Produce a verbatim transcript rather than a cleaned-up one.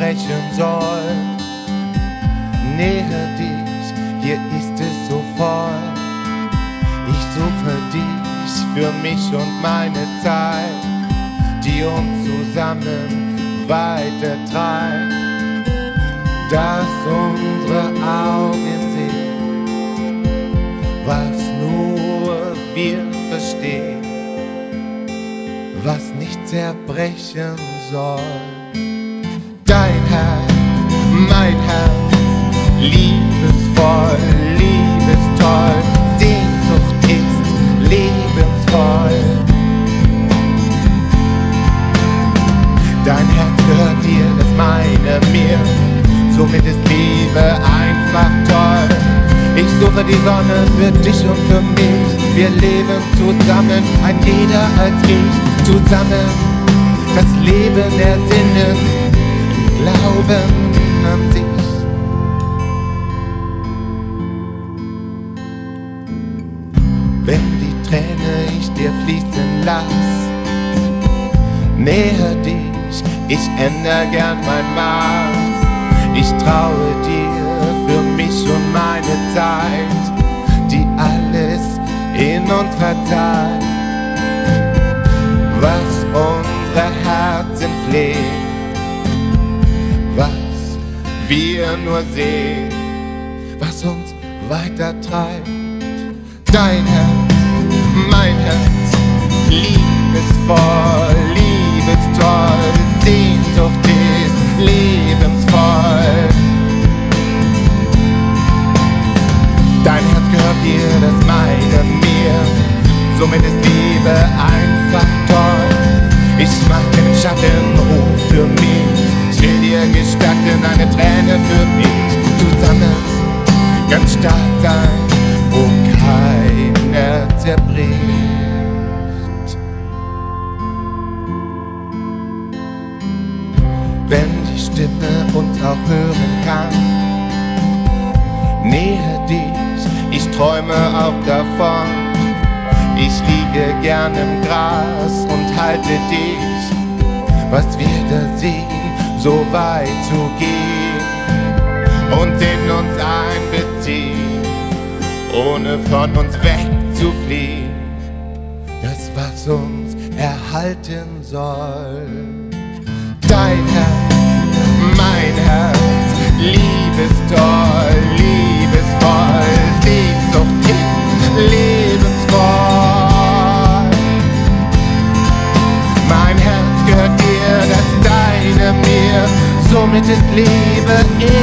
zerbrechen soll. Nähe dich, hier ist es so voll. Ich suche dich für mich und meine Zeit, die uns zusammen weitertreibt. Dass unsere Augen sehen, was nur wir verstehen, was nicht zerbrechen soll. Dein Herz, mein Herz, liebesvoll, liebestoll, Sehnsucht ist lebensvoll. Dein Herz gehört dir, das meine mir, somit ist Liebe einfach toll. Ich suche die Sonne für dich und für mich, wir leben zusammen, ein jeder als ich, zusammen das Leben ersinnen, glauben an sich. Wenn die Träne ich dir fließen lass, nähe dich, ich ändere gern mein Maß. Ich traue dir für mich und meine Zeit, die alles in uns verzeiht, was unsere Herzen flehen, was wir nur sehen, was uns weiter treibt. Dein Herz, mein Herz, liebesvoll, liebestoll, Sehnsucht ist lebensvoll. Dein Herz gehört dir, das meine mir, somit ist Liebe einfach toll. Ich mach den Schattenruf für mich, ich will dir gestatten, eine Träne für mich. Zusammen ganz stark sein, wo keiner zerbricht. Wenn die Stimme uns auch hören kann, nähe dich, ich träume auch davon. Ich liege gern im Gras und halte dich, was wir da sehen, so weit zu gehen und in uns einbeziehen, ohne von uns wegzufliehen, das was uns erhalten soll. Dein Herz, mein Herz, liebestoll, liebesvoll, Sehnsucht ist lebensvoll. Mein Herz gehört dir, das deine mir, somit ist Liebe